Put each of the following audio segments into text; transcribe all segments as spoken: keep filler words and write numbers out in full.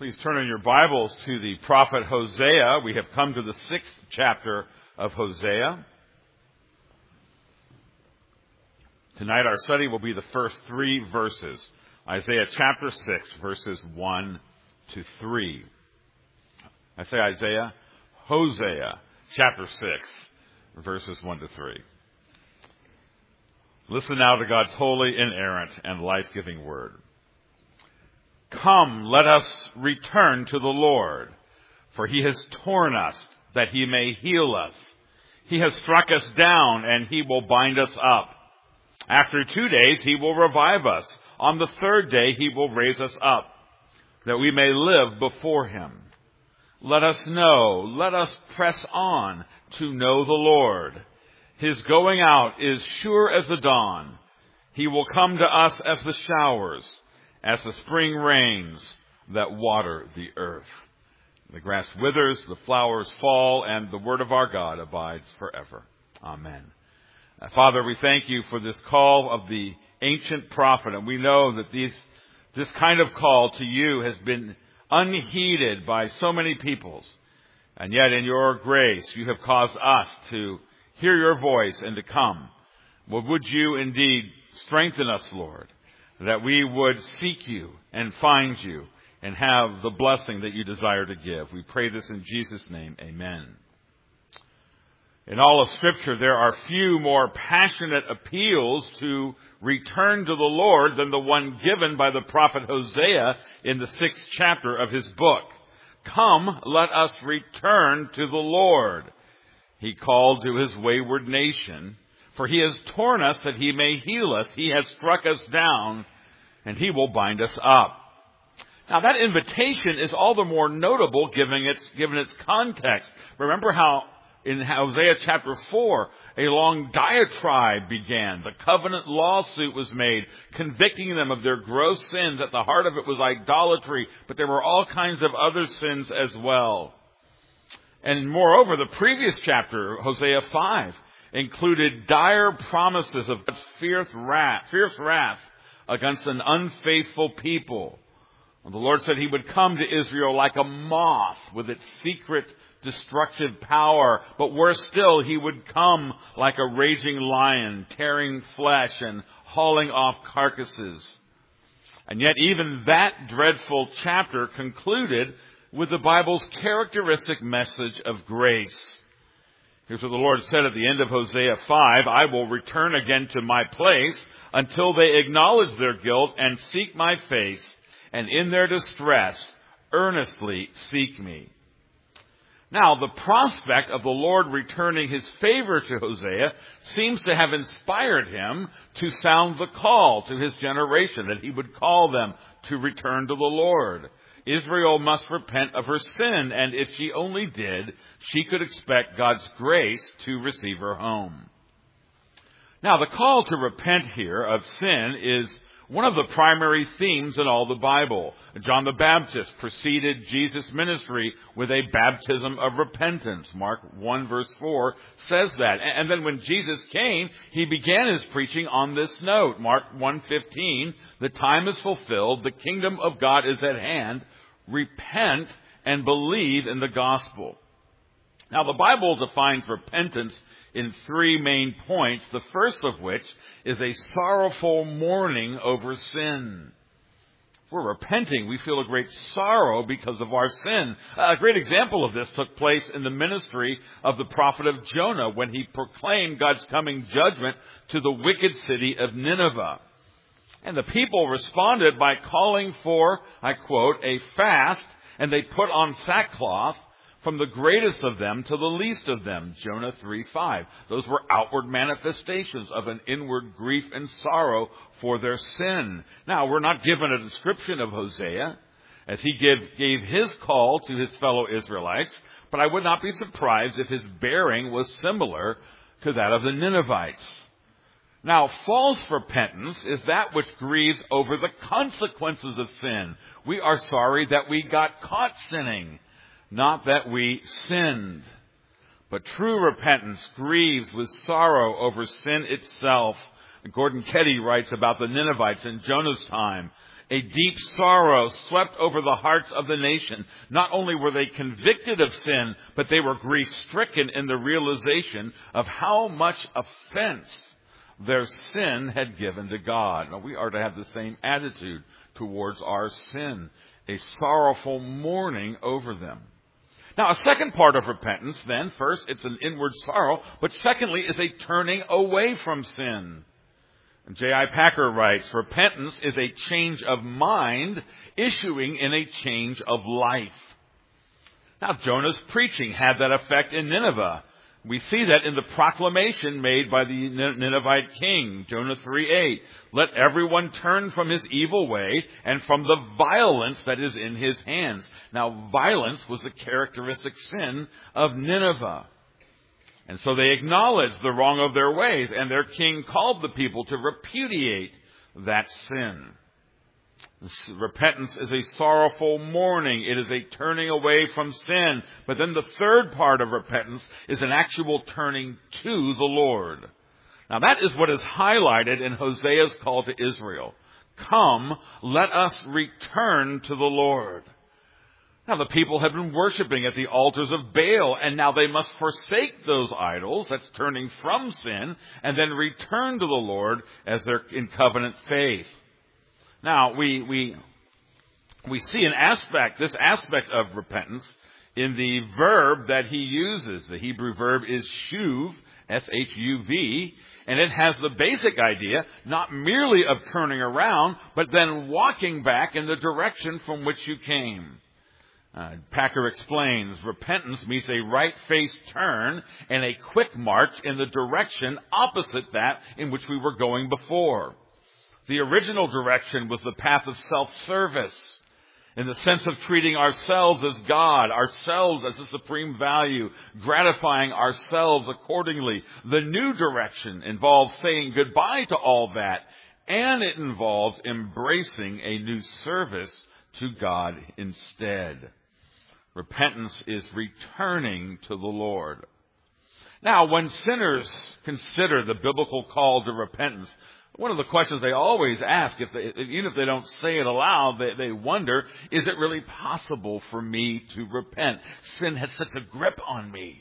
Please turn in your Bibles to the prophet Hosea. We have come to the sixth chapter of Hosea. Tonight our study will be the first three verses. Isaiah chapter six, verses one to three. I say Isaiah, Hosea chapter six, verses one to three. Listen now to God's holy, inerrant, and life-giving word. Come, let us return to the Lord, for he has torn us that he may heal us. He has struck us down and he will bind us up. After two days he will revive us. On the third day he will raise us up, that we may live before him. Let us know, let us press on to know the Lord. His going out is sure as the dawn. He will come to us as the showers, as the spring rains that water the earth. The grass withers, the flowers fall, and the word of our God abides forever. Amen. Uh, Father, we thank you for this call of the ancient prophet, and we know that these, this kind of call to you has been unheeded by so many peoples. And yet in your grace, you have caused us to hear your voice and to come. Well, would you indeed strengthen us, Lord, that we would seek you and find you and have the blessing that you desire to give. We pray this in Jesus' name. Amen. In all of Scripture, there are few more passionate appeals to return to the Lord than the one given by the prophet Hosea in the sixth chapter of his book. Come, let us return to the Lord. He called to his wayward nation, for he has torn us that he may heal us. He has struck us down, and he will bind us up. Now, that invitation is all the more notable given its, given its context. Remember how in Hosea chapter four, a long diatribe began. The covenant lawsuit was made, convicting them of their gross sins. At the heart of it was idolatry, but there were all kinds of other sins as well. And moreover, the previous chapter, Hosea five, included dire promises of fierce wrath, fierce wrath against an unfaithful people. The Lord said he would come to Israel like a moth with its secret destructive power. But worse still, he would come like a raging lion, tearing flesh and hauling off carcasses. And yet even that dreadful chapter concluded with the Bible's characteristic message of grace. Here's what the Lord said at the end of Hosea five, I will return again to my place until they acknowledge their guilt and seek my face, and in their distress earnestly seek me. Now, the prospect of the Lord returning his favor to Hosea seems to have inspired him to sound the call to his generation, that he would call them to return to the Lord. Israel must repent of her sin, and if she only did, she could expect God's grace to receive her home. Now, the call to repent here of sin is one of the primary themes in all the Bible. John the Baptist preceded Jesus' ministry with a baptism of repentance. Mark one verse four says that. And then when Jesus came, he began his preaching on this note. Mark one fifteen, the time is fulfilled, the kingdom of God is at hand. Repent and believe in the gospel. Now, the Bible defines repentance in three main points, the first of which is a sorrowful mourning over sin. If we're repenting, we feel a great sorrow because of our sin. A great example of this took place in the ministry of the prophet of Jonah when he proclaimed God's coming judgment to the wicked city of Nineveh. And the people responded by calling for, I quote, a fast, and they put on sackcloth, from the greatest of them to the least of them, Jonah three five. Those were outward manifestations of an inward grief and sorrow for their sin. Now, we're not given a description of Hosea as he give, gave his call to his fellow Israelites, but I would not be surprised if his bearing was similar to that of the Ninevites. Now, false repentance is that which grieves over the consequences of sin. We are sorry that we got caught sinning, not that we sinned. But true repentance grieves with sorrow over sin itself. Gordon Ketty writes about the Ninevites in Jonah's time. A deep sorrow swept over the hearts of the nation. Not only were they convicted of sin, but they were grief-stricken in the realization of how much offense their sin had given to God. Now, we are to have the same attitude towards our sin, a sorrowful mourning over them. Now, a second part of repentance, then, first, it's an inward sorrow, but secondly, is a turning away from sin. J I Packer writes, repentance is a change of mind issuing in a change of life. Now, Jonah's preaching had that effect in Nineveh. We see that in the proclamation made by the Ninevite king, Jonah three eight. Let everyone turn from his evil way and from the violence that is in his hands. Now, violence was the characteristic sin of Nineveh. And so they acknowledged the wrong of their ways, and their king called the people to repudiate that sin. Repentance is a sorrowful mourning. It is a turning away from sin. But then the third part of repentance is an actual turning to the Lord. Now that is what is highlighted in Hosea's call to Israel. Come, let us return to the Lord. Now the people have been worshiping at the altars of Baal, and now they must forsake those idols, that's turning from sin, and then return to the Lord as they're in covenant faith. Now, we we we see an aspect, this aspect of repentance, in the verb that he uses. The Hebrew verb is shuv, S H U V, and it has the basic idea, not merely of turning around, but then walking back in the direction from which you came. Uh, Packer explains, repentance means a right-faced turn and a quick march in the direction opposite that in which we were going before. The original direction was the path of self-service, in the sense of treating ourselves as God, ourselves as the supreme value, gratifying ourselves accordingly. The new direction involves saying goodbye to all that, and it involves embracing a new service to God instead. Repentance is returning to the Lord. Now, when sinners consider the biblical call to repentance, one of the questions they always ask, if they, even if they don't say it aloud, they, they wonder, is it really possible for me to repent? Sin has such a grip on me.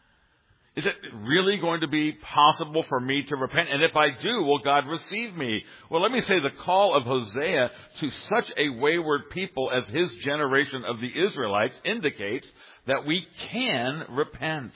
Is it really going to be possible for me to repent? And if I do, will God receive me? Well, let me say the call of Hosea to such a wayward people as his generation of the Israelites indicates that we can repent.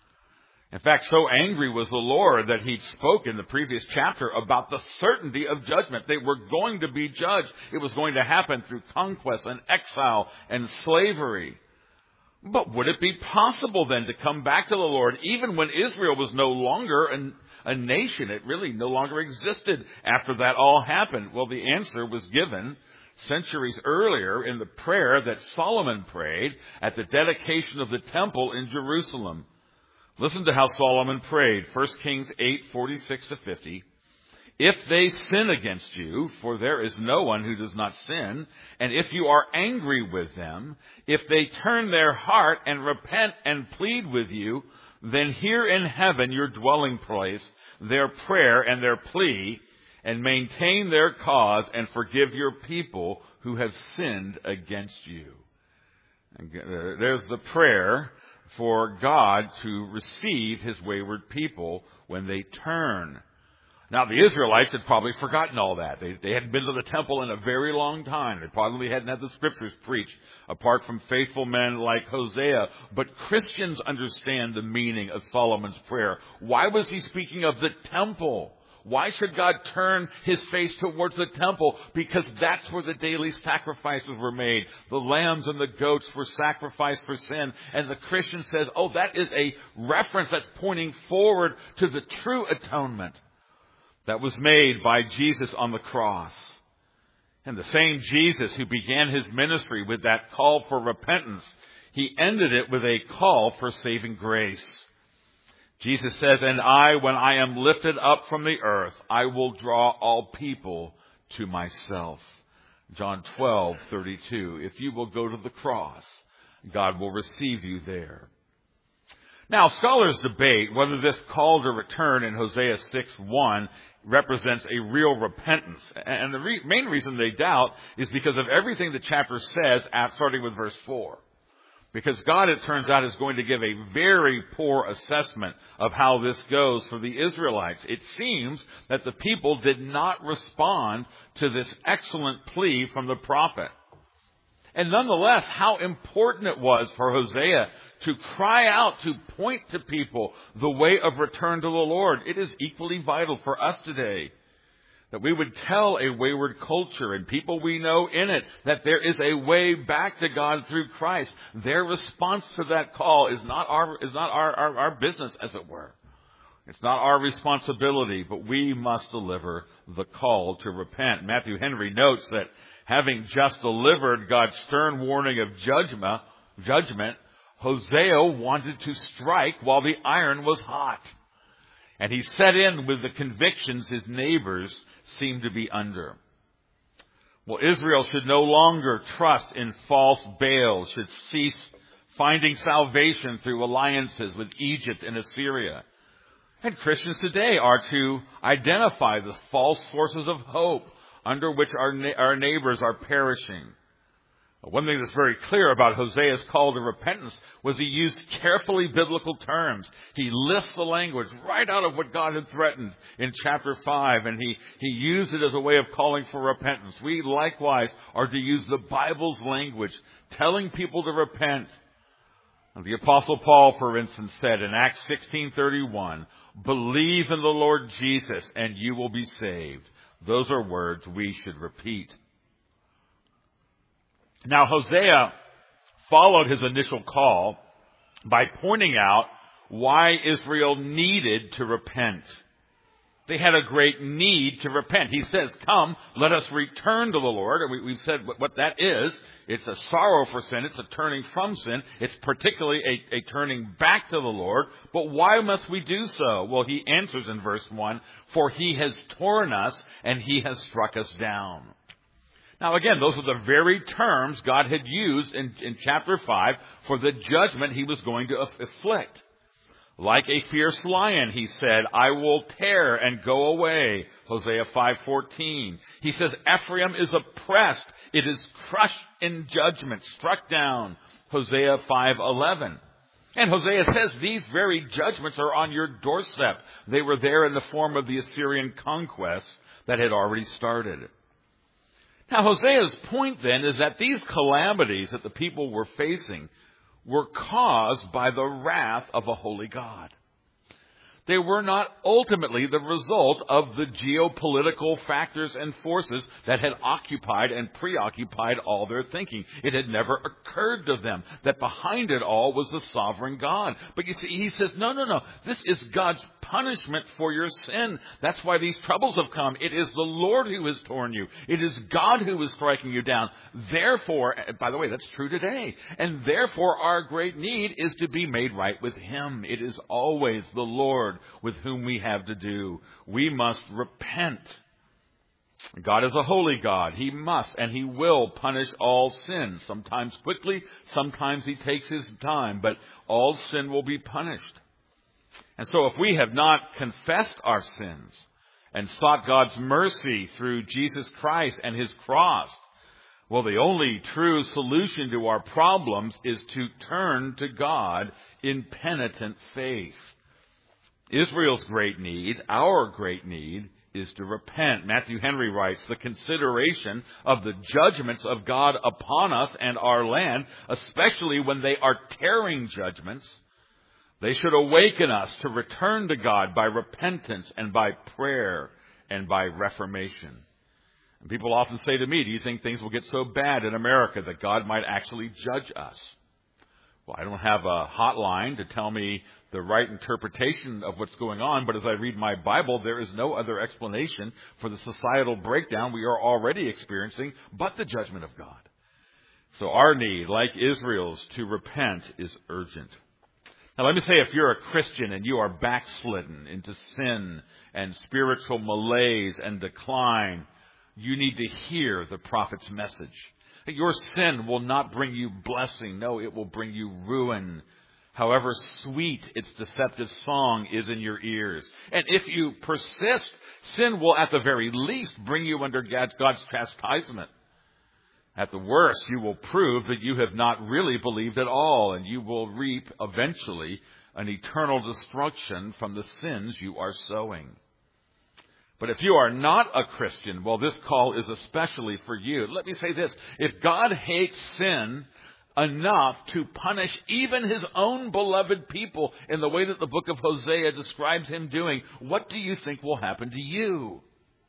In fact, so angry was the Lord that he spoke in the previous chapter about the certainty of judgment. They were going to be judged. It was going to happen through conquest and exile and slavery. But would it be possible then to come back to the Lord even when Israel was no longer an, a nation? It really no longer existed after that all happened. Well, the answer was given centuries earlier in the prayer that Solomon prayed at the dedication of the temple in Jerusalem. Listen to how Solomon prayed, First Kings eight, forty-six to fifty. If they sin against you, for there is no one who does not sin, and if you are angry with them, if they turn their heart and repent and plead with you, then hear in heaven your dwelling place, their prayer and their plea, and maintain their cause and forgive your people who have sinned against you. And there's the prayer for God to receive his wayward people when they turn. Now, the Israelites had probably forgotten all that. They, they hadn't been to the temple in a very long time. They probably hadn't had the scriptures preached, apart from faithful men like Hosea. But Christians understand the meaning of Solomon's prayer. Why was he speaking of the temple? Why should God turn his face towards the temple? Because that's where the daily sacrifices were made. The lambs and the goats were sacrificed for sin. And the Christian says, oh, that is a reference that's pointing forward to the true atonement that was made by Jesus on the cross. And the same Jesus who began his ministry with that call for repentance, he ended it with a call for saving grace. Jesus says, and I, when I am lifted up from the earth, I will draw all people to myself. John twelve, thirty-two. If you will go to the cross, God will receive you there. Now, scholars debate whether this call to return in Hosea six one represents a real repentance. And the re- main reason they doubt is because of everything the chapter says, at, starting with verse four. Because God, it turns out, is going to give a very poor assessment of how this goes for the Israelites. It seems that the people did not respond to this excellent plea from the prophet. And nonetheless, how important it was for Hosea to cry out, to point to people the way of return to the Lord. It is equally vital for us today that we would tell a wayward culture and people we know in it that there is a way back to God through Christ. Their response to that call is not our, is not our, our, our business, as it were. It's not our responsibility, but we must deliver the call to repent. Matthew Henry notes that having just delivered God's stern warning of judgment, judgment, Hosea wanted to strike while the iron was hot. And he set in with the convictions his neighbors seemed to be under. Well, Israel should no longer trust in false Baals, should cease finding salvation through alliances with Egypt and Assyria. And Christians today are to identify the false sources of hope under which our, na- our neighbors are perishing. One thing that's very clear about Hosea's call to repentance was he used carefully biblical terms. He lifts the language right out of what God had threatened in chapter five, and he, he used it as a way of calling for repentance. We likewise are to use the Bible's language, telling people to repent. And the Apostle Paul, for instance, said in Acts sixteen thirty-one, "Believe in the Lord Jesus and you will be saved." Those are words we should repeat. Now, Hosea followed his initial call by pointing out why Israel needed to repent. They had a great need to repent. He says, "Come, let us return to the Lord." And we, we've said what, what that is. It's a sorrow for sin. It's a turning from sin. It's particularly a, a turning back to the Lord. But why must we do so? Well, he answers in verse one, "For he has torn us and he has struck us down." Now again, those are the very terms God had used in, in chapter five for the judgment he was going to afflict. Like a fierce lion, he said, "I will tear and go away." Hosea five fourteen. He says, "Ephraim is oppressed. It is crushed in judgment, struck down." Hosea five eleven. And Hosea says these very judgments are on your doorstep. They were there in the form of the Assyrian conquest that had already started. Now, Hosea's point then is that these calamities that the people were facing were caused by the wrath of a holy God. They were not ultimately the result of the geopolitical factors and forces that had occupied and preoccupied all their thinking. It had never occurred to them that behind it all was the sovereign God. But you see, he says, no, no, no. This is God's punishment for your sin. That's why these troubles have come. It is the Lord who has torn you. It is God who is striking you down. Therefore, by the way, that's true today. And therefore, our great need is to be made right with Him. It is always the Lord with whom we have to do. We must repent. God is a holy God. He must and He will punish all sin. Sometimes quickly, sometimes He takes His time, but all sin will be punished. And so if we have not confessed our sins and sought God's mercy through Jesus Christ and His cross, well, the only true solution to our problems is to turn to God in penitent faith. Israel's great need, our great need, is to repent. Matthew Henry writes, "The consideration of the judgments of God upon us and our land, especially when they are tearing judgments, they should awaken us to return to God by repentance and by prayer and by reformation." And people often say to me, "Do you think things will get so bad in America that God might actually judge us?" Well, I don't have a hotline to tell me the right interpretation of what's going on, but as I read my Bible, there is no other explanation for the societal breakdown we are already experiencing but the judgment of God. So our need, like Israel's, to repent is urgent. Now let me say, if you're a Christian and you are backslidden into sin and spiritual malaise and decline, you need to hear the prophet's message. Your sin will not bring you blessing. No, it will bring you ruin. however sweet its deceptive song is in your ears. And if you persist, sin will at the very least bring you under God's chastisement. At the worst, you will prove that you have not really believed at all, and you will reap eventually an eternal destruction from the sins you are sowing. But if you are not a Christian, well, this call is especially for you. Let me say this. If God hates sin enough to punish even his own beloved people in the way that the book of Hosea describes him doing, what do you think will happen to you?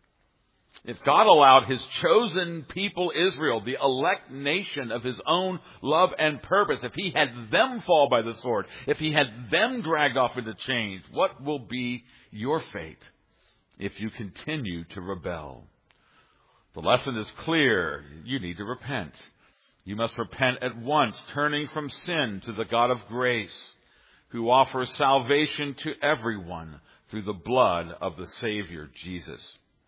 If God allowed his chosen people, Israel, the elect nation of his own love and purpose, if he had them fall by the sword, if he had them dragged off into chains, what will be your fate if you continue to rebel? The lesson is clear. You need to repent. You must repent at once, turning from sin to the God of grace, who offers salvation to everyone through the blood of the Savior, Jesus.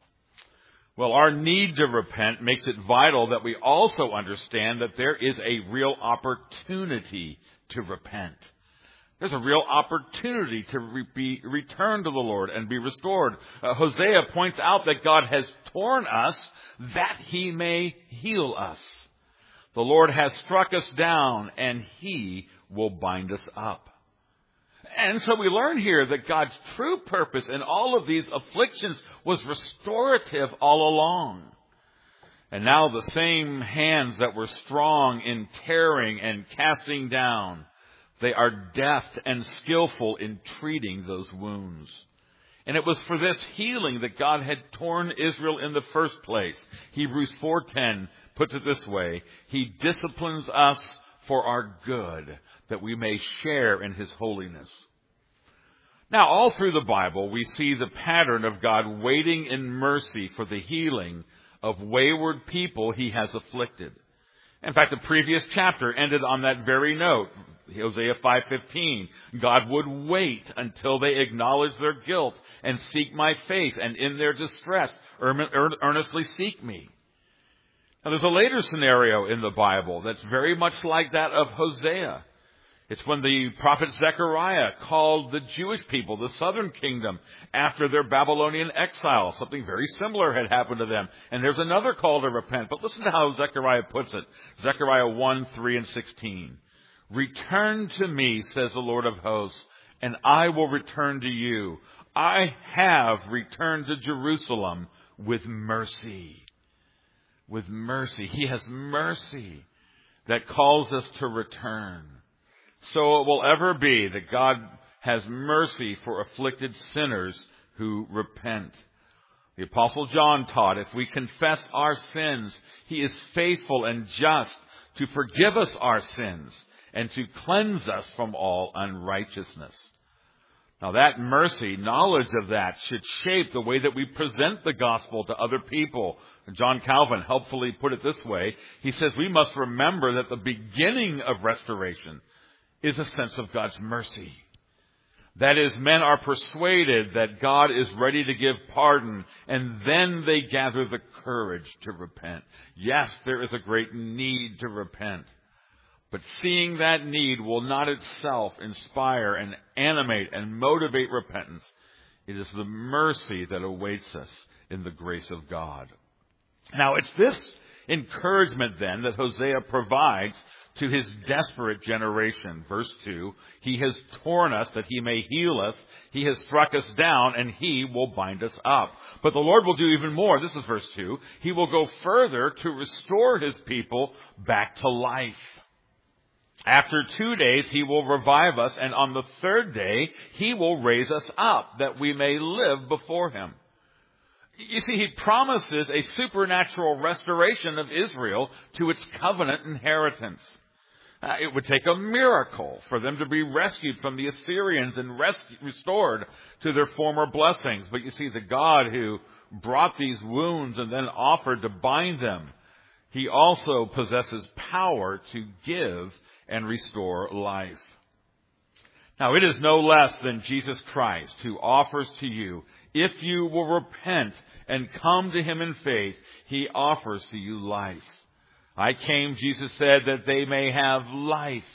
Well, our need to repent makes it vital that we also understand that there is a real opportunity to repent. There's a real opportunity to re- be return to the Lord and be restored. Uh, Hosea points out that God has torn us that he may heal us. The Lord has struck us down and he will bind us up. And so we learn here that God's true purpose in all of these afflictions was restorative all along. And now the same hands that were strong in tearing and casting down, they are deft and skillful in treating those wounds. And it was for this healing that God had torn Israel in the first place. Hebrews four ten puts it this way: he disciplines us for our good, that we may share in his holiness. Now, all through the Bible, we see the pattern of God waiting in mercy for the healing of wayward people he has afflicted. In fact, the previous chapter ended on that very note. Hosea five fifteen, God would wait until they acknowledge their guilt and seek my face, and in their distress earnestly seek me. Now, there's a later scenario in the Bible that's very much like that of Hosea. It's when the prophet Zechariah called the Jewish people, the southern kingdom, after their Babylonian exile. Something very similar had happened to them. And there's another call to repent. But listen to how Zechariah puts it. Zechariah one, three, and sixteen. Return to me, says the Lord of hosts, and I will return to you. I have returned to Jerusalem with mercy. With mercy. He has mercy that calls us to return. So it will ever be that God has mercy for afflicted sinners who repent. The Apostle John taught, if we confess our sins, he is faithful and just to forgive us our sins and to cleanse us from all unrighteousness. Now that mercy, knowledge of that, should shape the way that we present the gospel to other people. John Calvin helpfully put it this way. He says we must remember that the beginning of restoration is a sense of God's mercy. That is, men are persuaded that God is ready to give pardon, and then they gather the courage to repent. Yes, there is a great need to repent. But seeing that need will not itself inspire and animate and motivate repentance. It is the mercy that awaits us in the grace of God. Now, it's this encouragement then that Hosea provides to his desperate generation. Verse two, he has torn us that he may heal us. He has struck us down and he will bind us up. But the Lord will do even more. This is verse two. He will go further to restore his people back to life. After two days, he will revive us, and on the third day, he will raise us up, that we may live before him. You see, he promises a supernatural restoration of Israel to its covenant inheritance. Uh, it would take a miracle for them to be rescued from the Assyrians and res- restored to their former blessings. But you see, the God who brought these wounds and then offered to bind them, he also possesses power to give and restore life. Now, it is no less than Jesus Christ who offers to you, if you will repent and come to him in faith, he offers to you life. I came, Jesus said, that they may have life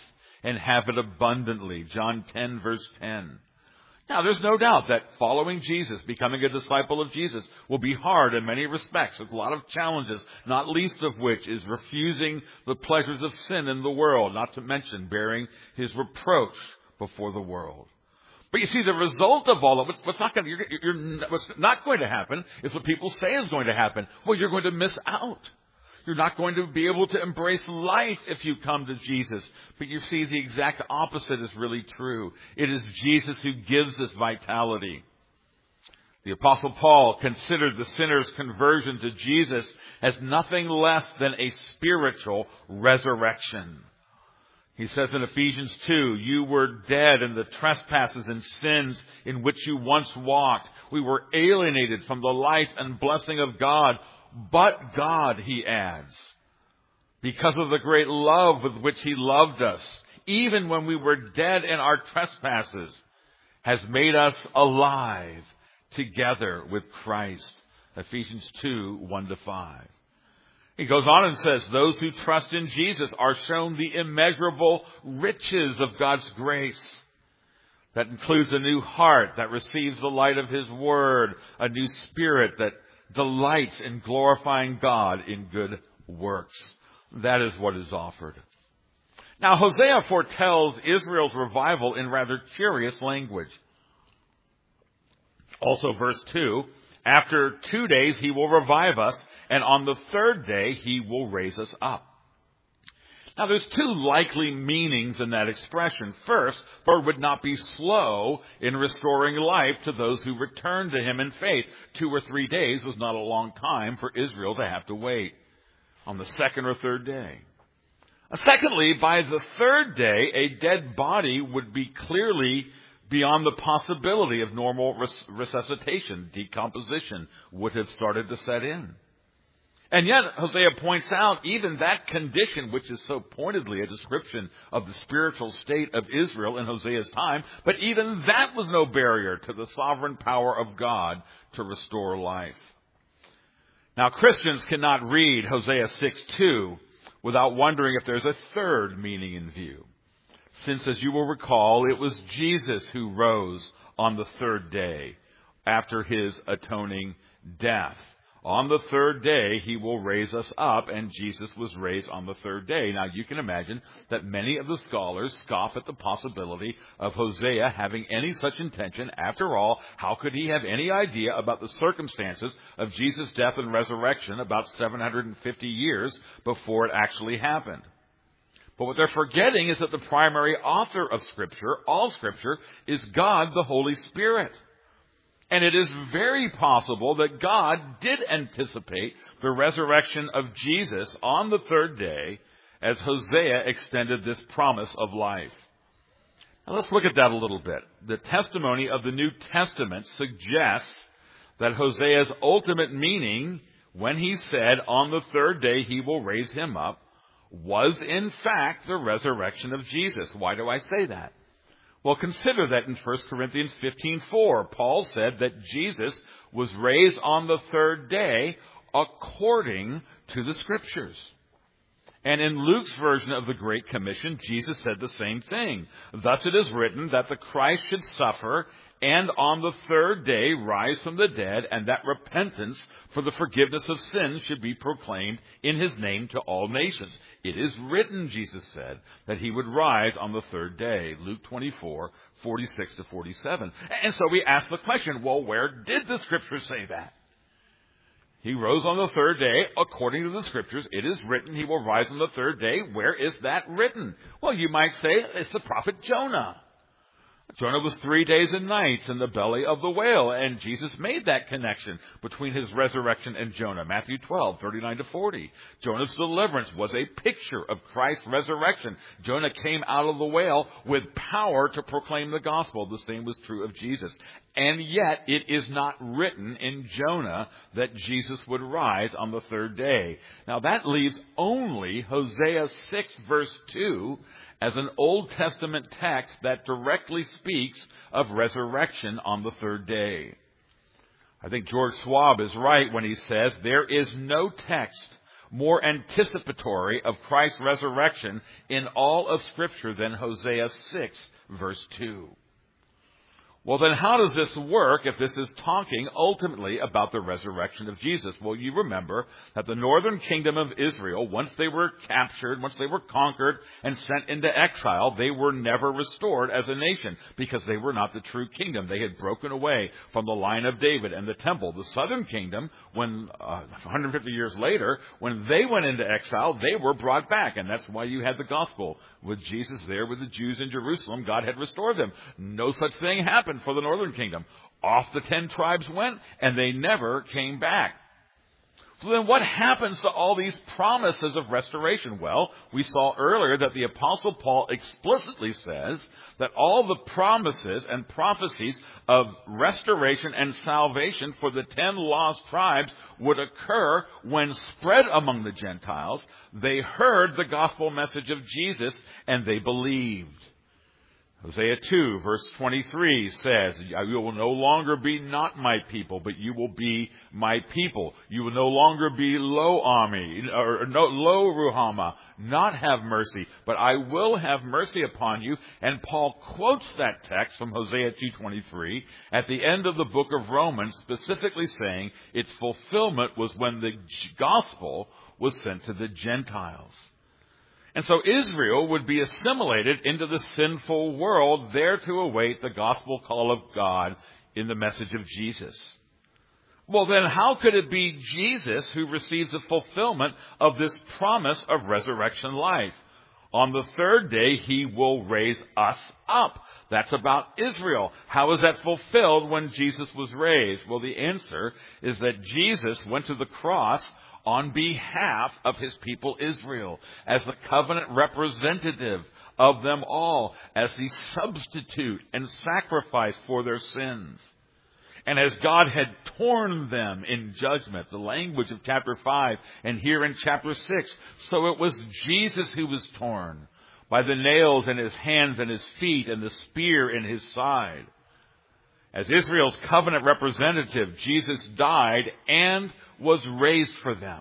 and have it abundantly. John ten, verse ten. Now, there's no doubt that following Jesus, becoming a disciple of Jesus, will be hard in many respects. There's a lot of challenges, not least of which is refusing the pleasures of sin in the world, not to mention bearing his reproach before the world. But you see, the result of all of it, what's not going to, you're, you're, what's not going to happen is what people say is going to happen. Well, you're going to miss out. You're not going to be able to embrace life if you come to Jesus. But you see, the exact opposite is really true. It is Jesus who gives us vitality. The Apostle Paul considered the sinner's conversion to Jesus as nothing less than a spiritual resurrection. He says in Ephesians two, you were dead in the trespasses and sins in which you once walked. We were alienated from the life and blessing of God. But God, he adds, because of the great love with which he loved us, even when we were dead in our trespasses, has made us alive together with Christ. Ephesians two, one to five. He goes on and says, those who trust in Jesus are shown the immeasurable riches of God's grace. That includes a new heart that receives the light of his word, a new spirit that delights in glorifying God in good works. That is what is offered. Now, Hosea foretells Israel's revival in rather curious language. Also, verse two, after two days he will revive us, and on the third day he will raise us up. Now, there's two likely meanings in that expression. First, the Lord would not be slow in restoring life to those who return to him in faith. Two or three days was not a long time for Israel to have to wait on the second or third day. Secondly, by the third day, a dead body would be clearly beyond the possibility of normal res- resuscitation. Decomposition would have started to set in. And yet, Hosea points out even that condition, which is so pointedly a description of the spiritual state of Israel in Hosea's time, but even that was no barrier to the sovereign power of God to restore life. Now, Christians cannot read Hosea six two without wondering if there's a third meaning in view. Since, as you will recall, it was Jesus who rose on the third day after his atoning death. On the third day, he will raise us up, and Jesus was raised on the third day. Now, you can imagine that many of the scholars scoff at the possibility of Hosea having any such intention. After all, how could he have any idea about the circumstances of Jesus' death and resurrection about seven hundred fifty years before it actually happened? But what they're forgetting is that the primary author of Scripture, all Scripture, is God, the Holy Spirit. And it is very possible that God did anticipate the resurrection of Jesus on the third day as Hosea extended this promise of life. Now let's look at that a little bit. The testimony of the New Testament suggests that Hosea's ultimate meaning, when he said, on the third day he will raise him up, was in fact the resurrection of Jesus. Why do I say that? Well, consider that in First Corinthians fifteen four, Paul said that Jesus was raised on the third day according to the Scriptures. And in Luke's version of the Great Commission, Jesus said the same thing. Thus it is written that the Christ should suffer and on the third day rise from the dead, and that repentance for the forgiveness of sins should be proclaimed in his name to all nations. It is written, Jesus said, that he would rise on the third day. Luke twenty-four, forty-six to forty-seven. And so we ask the question, well, where did the Scripture say that? He rose on the third day according to the Scriptures. It is written he will rise on the third day. Where is that written? Well, you might say it's the prophet Jonah. Jonah was three days and nights in the belly of the whale, and Jesus made that connection between his resurrection and Jonah. Matthew twelve, thirty-nine to forty. Jonah's deliverance was a picture of Christ's resurrection. Jonah came out of the whale with power to proclaim the gospel. The same was true of Jesus. And yet, it is not written in Jonah that Jesus would rise on the third day. Now, that leaves only Hosea six, verse two, as an Old Testament text that directly speaks of resurrection on the third day. I think George Schwab is right when he says there is no text more anticipatory of Christ's resurrection in all of Scripture than Hosea six, verse two. Well, then how does this work if this is talking ultimately about the resurrection of Jesus? Well, you remember that the northern kingdom of Israel, once they were captured, once they were conquered and sent into exile, they were never restored as a nation because they were not the true kingdom. They had broken away from the line of David and the temple. The southern kingdom, when uh, one hundred fifty years later, when they went into exile, they were brought back. And that's why you had the gospel. With Jesus there with the Jews in Jerusalem, God had restored them. No such thing happened for the northern kingdom. Off the ten tribes went, and they never came back. So then what happens to all these promises of restoration? Well, we saw earlier that the Apostle Paul explicitly says that all the promises and prophecies of restoration and salvation for the ten lost tribes would occur when spread among the Gentiles. They heard the gospel message of Jesus and they believed. Hosea two, verse twenty-three says, you will no longer be not my people, but you will be my people. You will no longer be Lo Ami, or no, Lo Ruhama, not have mercy, but I will have mercy upon you. And Paul quotes that text from Hosea two twenty-three at the end of the book of Romans, specifically saying its fulfillment was when the gospel was sent to the Gentiles. And so Israel would be assimilated into the sinful world, there to await the gospel call of God in the message of Jesus. Well, then how could it be Jesus who receives the fulfillment of this promise of resurrection life? On the third day, he will raise us up. That's about Israel. How is that fulfilled when Jesus was raised? Well, the answer is that Jesus went to the cross on behalf of his people Israel, as the covenant representative of them all, as the substitute and sacrifice for their sins. And as God had torn them in judgment, the language of chapter five, and here in chapter six, so it was Jesus who was torn by the nails in his hands and his feet and the spear in his side. As Israel's covenant representative, Jesus died and was raised for them,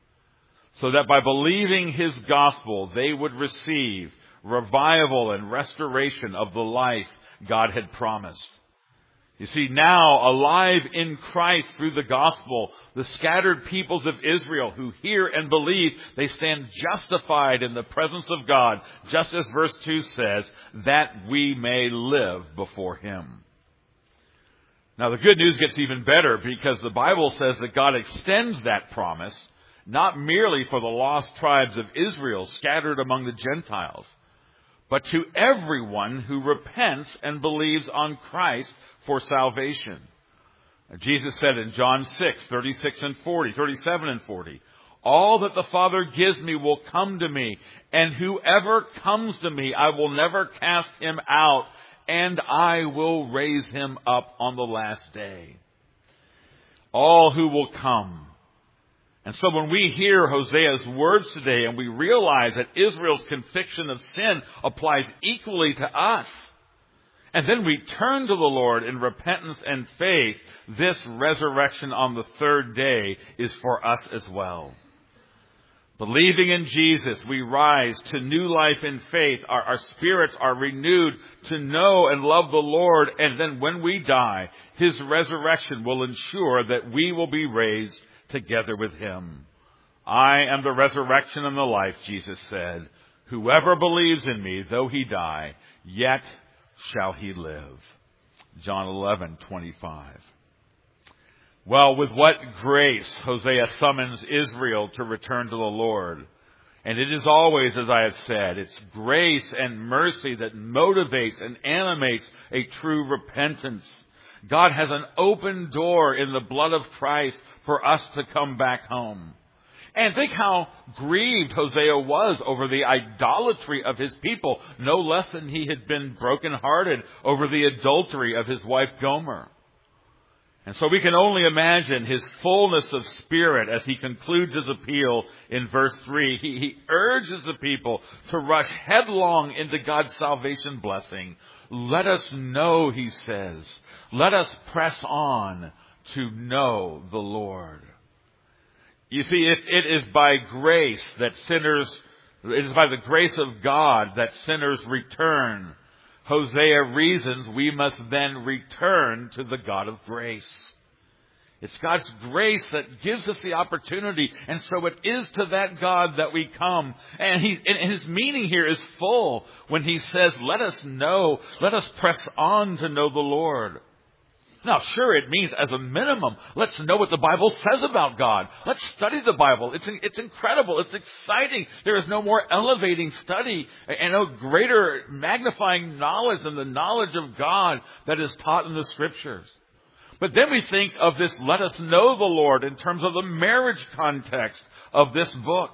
so that by believing his gospel, they would receive revival and restoration of the life God had promised. You see, now alive in Christ through the gospel, the scattered peoples of Israel who hear and believe, they stand justified in the presence of God, just as verse two says, that we may live before him. Now, the good news gets even better, because the Bible says that God extends that promise not merely for the lost tribes of Israel scattered among the Gentiles, but to everyone who repents and believes on Christ for salvation. Jesus said in John six, thirty-six and forty, thirty-seven and forty, all that the Father gives me will come to me, and whoever comes to me, I will never cast him out, and I will raise him up on the last day. All who will come. And so when we hear Hosea's words today and we realize that Israel's conviction of sin applies equally to us, and then we turn to the Lord in repentance and faith, this resurrection on the third day is for us as well. Believing in Jesus, we rise to new life in faith. Our, our spirits are renewed to know and love the Lord. And then when we die, his resurrection will ensure that we will be raised together with him. I am the resurrection and the life, Jesus said. Whoever believes in me, though he die, yet shall he live. John eleven twenty-five. Well, with what grace Hosea summons Israel to return to the Lord. And it is always, as I have said, it's grace and mercy that motivates and animates a true repentance. God has an open door in the blood of Christ for us to come back home. And think how grieved Hosea was over the idolatry of his people, no less than he had been brokenhearted over the adultery of his wife Gomer. And so we can only imagine his fullness of spirit as he concludes his appeal in verse three. He, he urges the people to rush headlong into God's salvation blessing. Let us know, he says. Let us press on to know the Lord. You see, if it is by grace that sinners, it is by the grace of God that sinners return, Hosea reasons we must then return to the God of grace. It's God's grace that gives us the opportunity, and so it is to that God that we come. And, he, and his meaning here is full when he says, let us know, let us press on to know the Lord. Now, sure, it means as a minimum, let's know what the Bible says about God. Let's study the Bible. It's it's incredible. It's exciting. There is no more elevating study and no greater magnifying knowledge than the knowledge of God that is taught in the Scriptures. But then we think of this, let us know the Lord, in terms of the marriage context of this book.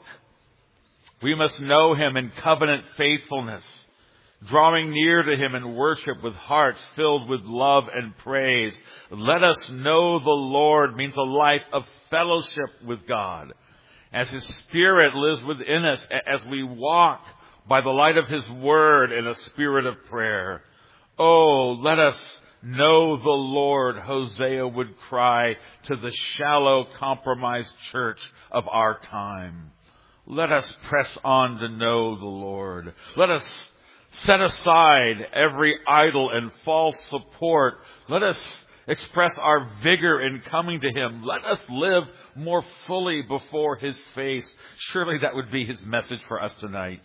We must know him in covenant faithfulness, drawing near to him in worship with hearts filled with love and praise. Let us know the Lord means a life of fellowship with God, as his Spirit lives within us, as we walk by the light of his word in a spirit of prayer. Oh, let us know the Lord, Hosea would cry to the shallow, compromised church of our time. Let us press on to know the Lord. Let us set aside every idol and false support. Let us express our vigor in coming to him. Let us live more fully before his face. Surely that would be his message for us tonight.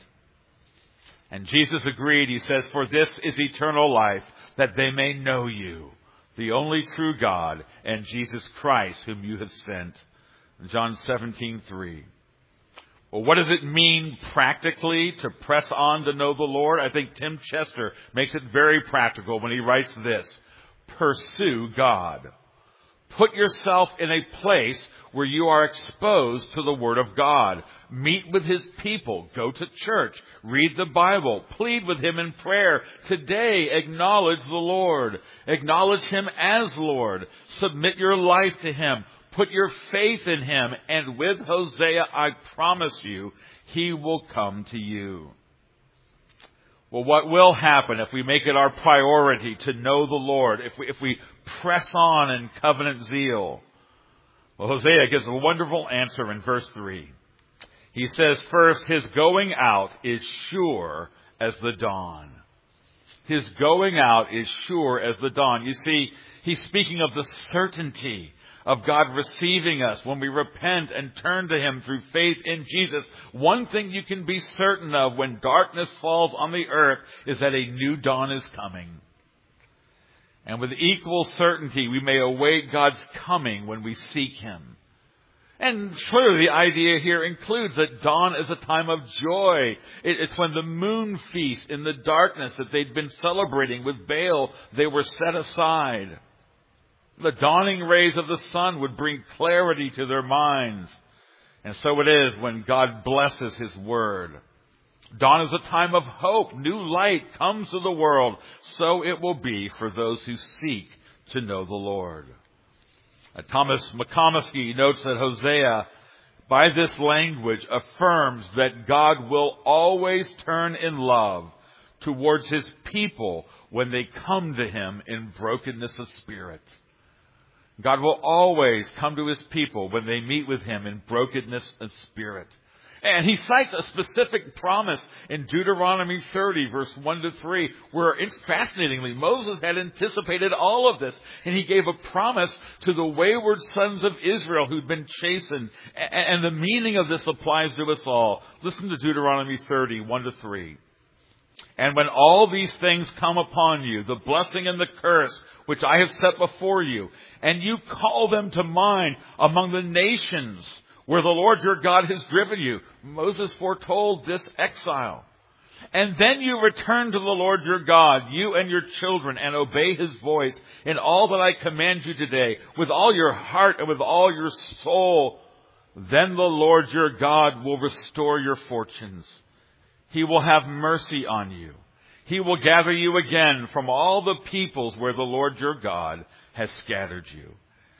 And Jesus agreed. He says, for this is eternal life, that they may know you, the only true God, and Jesus Christ, whom you have sent. John seventeen three. Well, what does it mean practically to press on to know the Lord? I think Tim Chester makes it very practical when he writes this: pursue God. Put yourself in a place where you are exposed to the Word of God. Meet with his people. Go to church. Read the Bible. Plead with him in prayer. Today, acknowledge the Lord. Acknowledge him as Lord. Submit your life to him. Put your faith in him. And with Hosea, I promise you, he will come to you. Well, what will happen if we make it our priority to know the Lord, if we, if we press on in covenant zeal? Well, Hosea gives a wonderful answer in verse three. He says, first, his going out is sure as the dawn. His going out is sure as the dawn. You see, he's speaking of the certainty of God receiving us when we repent and turn to him through faith in Jesus. One thing you can be certain of when darkness falls on the earth is that a new dawn is coming. And with equal certainty, we may await God's coming when we seek him. And clearly the idea here includes that dawn is a time of joy. It's when the moon feast in the darkness that they'd been celebrating with Baal, they were set aside. The dawning rays of the sun would bring clarity to their minds. And so it is when God blesses his word. Dawn is a time of hope. New light comes to the world. So it will be for those who seek to know the Lord. Uh, Thomas McComiskey notes that Hosea, by this language, affirms that God will always turn in love towards his people when they come to him in brokenness of spirit. God will always come to his people when they meet with him in brokenness of spirit. And he cites a specific promise in Deuteronomy thirty, verse one to three, where, fascinatingly, Moses had anticipated all of this. And he gave a promise to the wayward sons of Israel who'd been chastened. And the meaning of this applies to us all. Listen to Deuteronomy thirty, one to three. And when all these things come upon you, the blessing and the curse, which I have set before you, and you call them to mind among the nations where the Lord your God has driven you. Moses foretold this exile. And then you return to the Lord your God, you and your children, and obey his voice in all that I command you today, with all your heart and with all your soul. Then the Lord your God will restore your fortunes. He will have mercy on you. He will gather you again from all the peoples where the Lord your God has scattered you.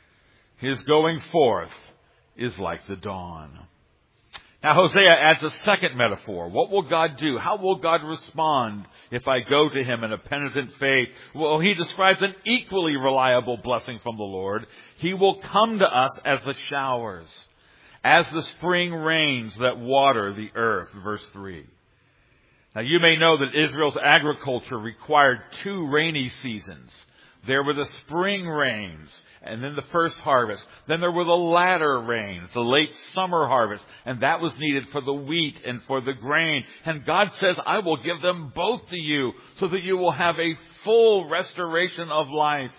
His going forth is like the dawn. Now Hosea adds a second metaphor. What will God do? How will God respond if I go to him in a penitent faith? Well, he describes an equally reliable blessing from the Lord. He will come to us as the showers. as the spring rains that water the earth. Verse three. Now you may know that Israel's agriculture required two rainy seasons. There were the spring rains, and then the first harvest. Then there were the latter rains, the late summer harvest. And that was needed for the wheat and for the grain. And God says, I will give them both to you so that you will have a full restoration of life.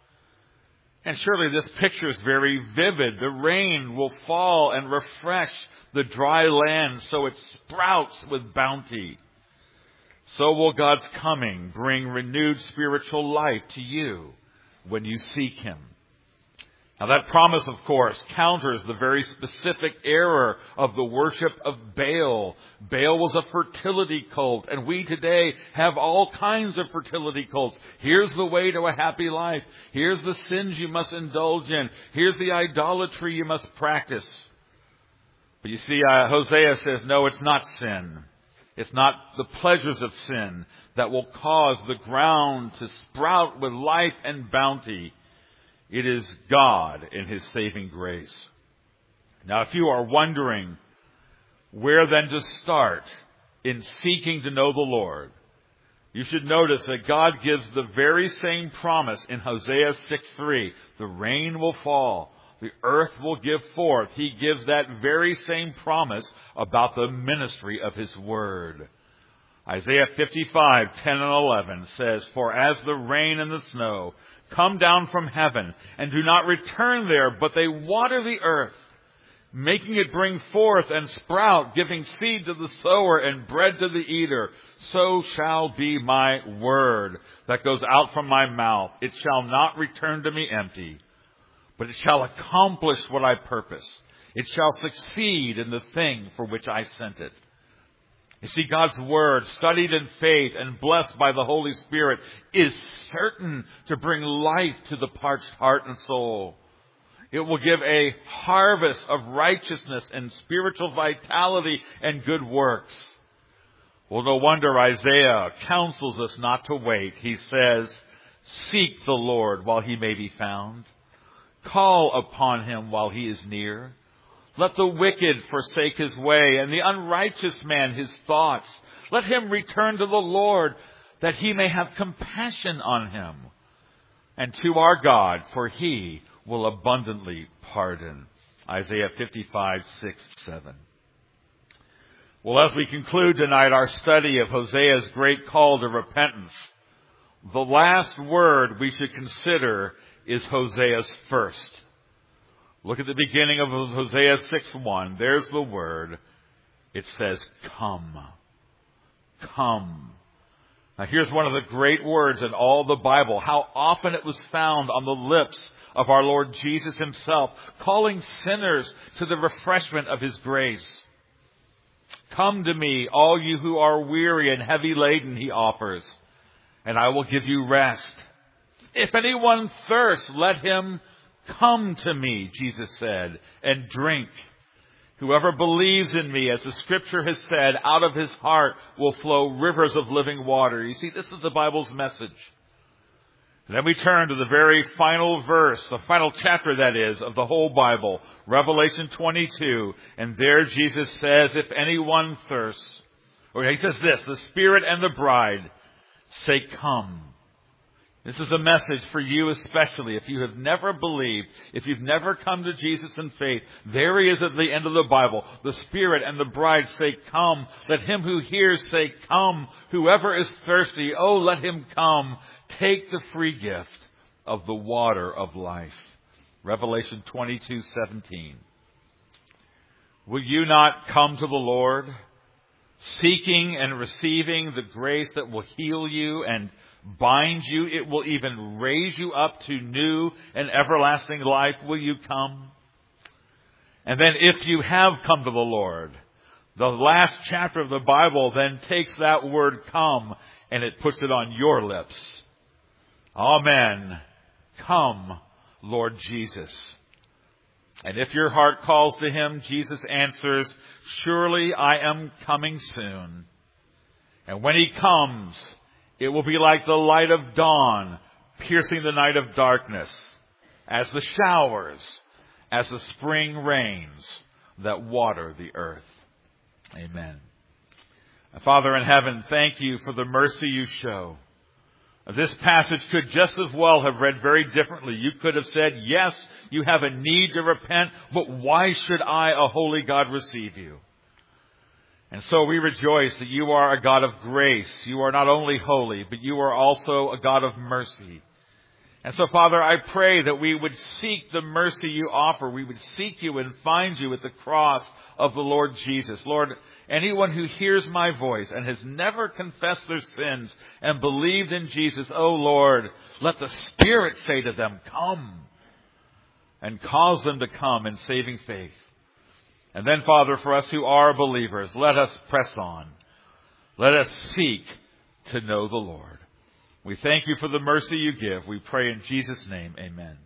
And surely this picture is very vivid. The rain will fall and refresh the dry land so it sprouts with bounty. So will God's coming bring renewed spiritual life to you when you seek Him. Now that promise, of course, counters the very specific error of the worship of Baal. Baal was a fertility cult, and we today have all kinds of fertility cults. Here's the way to a happy life. Here's the sins you must indulge in. Here's the idolatry you must practice. But you see, uh, Hosea says, no, it's not sin. It's not the pleasures of sin that will cause the ground to sprout with life and bounty. It is God in His saving grace. Now, if you are wondering where then to start in seeking to know the Lord, you should notice that God gives the very same promise in Hosea six three. The rain will fall. The earth will give forth. He gives that very same promise about the ministry of His Word. Isaiah fifty-five ten and eleven says, For as the rain and the snow come down from heaven, and do not return there, but they water the earth, making it bring forth and sprout, giving seed to the sower and bread to the eater, so shall be my word that goes out from my mouth. It shall not return to me empty, but it shall accomplish what I purpose. It shall succeed in the thing for which I sent it. You see, God's Word, studied in faith and blessed by the Holy Spirit, is certain to bring life to the parched heart and soul. It will give a harvest of righteousness and spiritual vitality and good works. Well, no wonder Isaiah counsels us not to wait. He says, Seek the Lord while He may be found. Call upon Him while He is near. Let the wicked forsake his way, and the unrighteous man his thoughts. Let him return to the Lord, that He may have compassion on him, and to our God, for He will abundantly pardon. Isaiah fifty-five six seven. Well, as we conclude tonight our study of Hosea's great call to repentance, the last word we should consider is Hosea's first. Look at the beginning of Hosea six one. There's the word. It says, come. Come. Now here's one of the great words in all the Bible. How often it was found on the lips of our Lord Jesus Himself, calling sinners to the refreshment of His grace. Come to me, all you who are weary and heavy laden, He offers, and I will give you rest. If anyone thirsts, let him come to me, Jesus said, and drink. Whoever believes in me, as the Scripture has said, out of his heart will flow rivers of living water. You see, this is the Bible's message. And then we turn to the very final verse, the final chapter, that is, of the whole Bible, Revelation twenty-two. And there Jesus says, if anyone thirsts, or he says this, the Spirit and the bride say, come. This is a message for you especially. If you have never believed, if you've never come to Jesus in faith, there He is at the end of the Bible. The Spirit and the bride say, come. Let him who hears say, come. Whoever is thirsty, oh, let him come. Take the free gift of the water of life. Revelation twenty-two seventeen. Will you not come to the Lord, seeking and receiving the grace that will heal you and bind you? It will even raise you up to new and everlasting life. Will you come? And then if you have come to the Lord, the last chapter of the Bible then takes that word come and it puts it on your lips. Amen. Come, Lord Jesus. And if your heart calls to Him, Jesus answers, surely I am coming soon. And when He comes, it will be like the light of dawn, piercing the night of darkness, as the showers, as the spring rains, that water the earth. Amen. Father in heaven, thank you for the mercy you show. This passage could just as well have read very differently. You could have said, yes, you have a need to repent, but why should I, a holy God, receive you? And so we rejoice that you are a God of grace. You are not only holy, but you are also a God of mercy. And so, Father, I pray that we would seek the mercy you offer. We would seek you and find you at the cross of the Lord Jesus. Lord, anyone who hears my voice and has never confessed their sins and believed in Jesus, oh Lord, let the Spirit say to them, come, and cause them to come in saving faith. And then, Father, for us who are believers, let us press on. Let us seek to know the Lord. We thank you for the mercy you give. We pray in Jesus' name, amen.